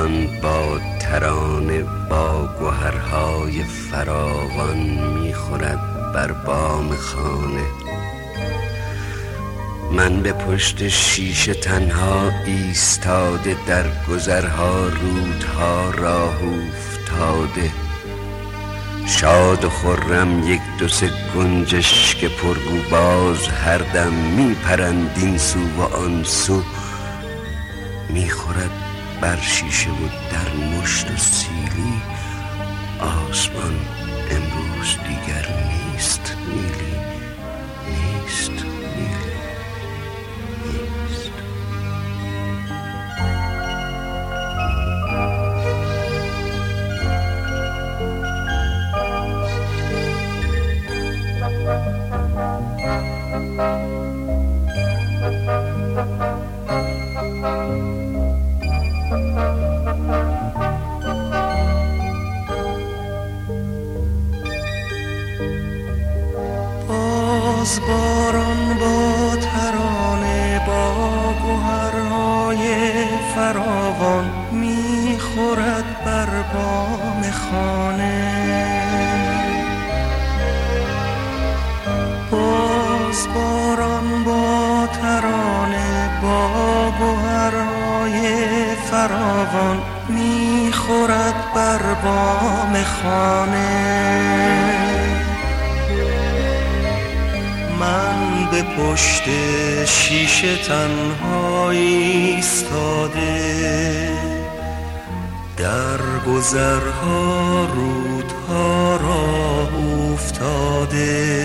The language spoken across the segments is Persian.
باران با ترانه با گوهرهای فراوان میخورد بر بام خانه. من به پشت شیشه تنها ایستاده، در گذرها رودها راه افتاده. شاد و خرم یک دو سه گنجشک پرگو باز هر دم میپرند این سو و آن سو. میخورد بر شیشه و در مشت و سیلی. آسمان امروز دیگر نیست نیلی، نیست نیلی، نیست. باز باران با ترانه با گوهرهای فراوان میخورد بر بام خانه. باز باران با ترانه با گوهرهای فراوان میخورد بر بام خانه. من به پشت شیشه تنها ایستاده، در گذرها رودها راه افتاده.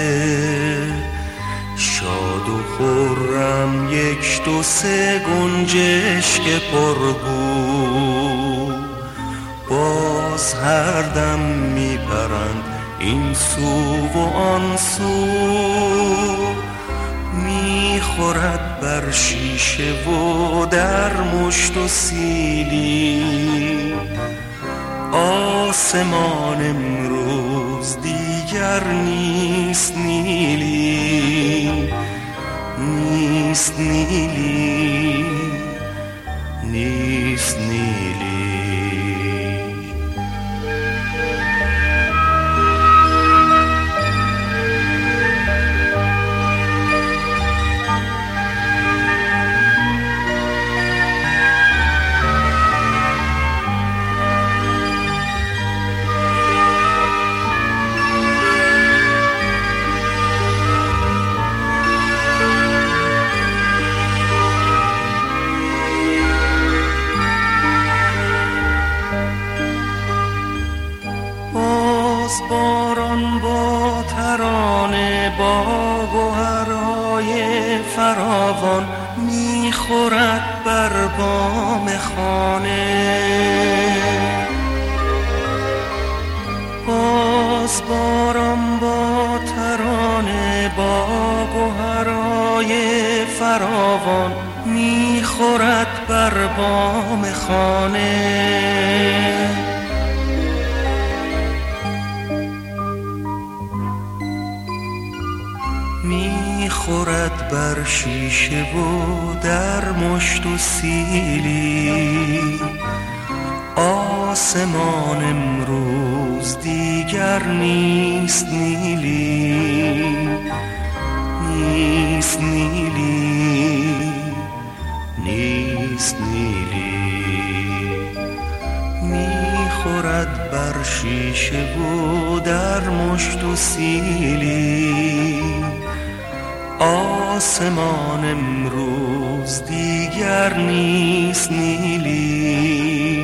شاد و خرم یک دو سه گنجشک پرگو باز هر دم میپرند این سو و آن سو. میخورد بر شیشه و در مشت و سیلی. آسمان امروز دیگر نیست نیلی، نیست نیلی، نیست نیلی. باران با ترانه با گوهرهای فراوان میخورد بر بام خانه. باز باران با ترانه با گوهرهای فراوان میخورد بر بام خانه. میخورد بر شیشه و در مشت و سیلی. آسمان امروز دیگر نیست نیلی، نیست نیلی، نیست نیلی. میخورد بر شیشه و در مشت و سیلی. آسمان امروز دیگر نیست نیلی،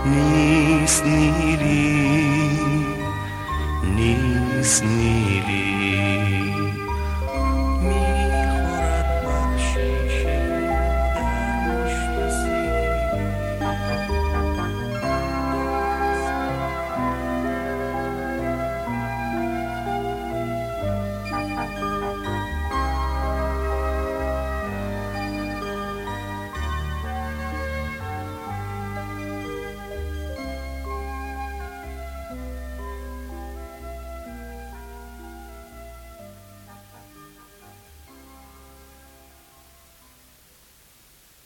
نیست نیلی، نیست نیلی.